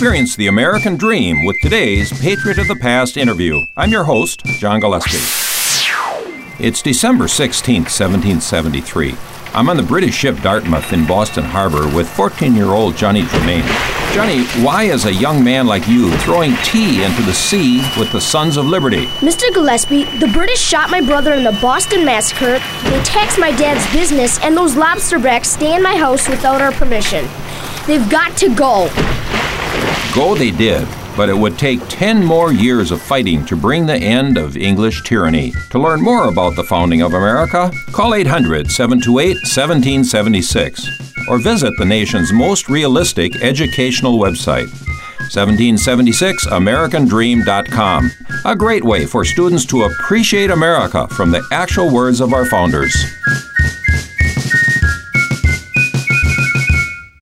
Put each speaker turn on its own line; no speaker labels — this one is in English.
Experience the American Dream with today's Patriot of the Past interview. I'm your host, John Gillespie. It's December 16th, 1773. I'm on the British ship Dartmouth in Boston Harbor with 14-year-old Johnny Tremaine. Johnny, why is a young man like you throwing tea into the sea with the Sons of Liberty?
Mr. Gillespie, the British shot my brother in the Boston Massacre, they taxed my dad's business, and those lobsterbacks stay in my house without our permission. They've got to go.
Go they did, but it would take 10 more years of fighting to bring the end of English tyranny. To learn more about the founding of America, call 800-728-1776 or visit the nation's most realistic educational website, 1776americandream.com. A great way for students to appreciate America from the actual words of our founders.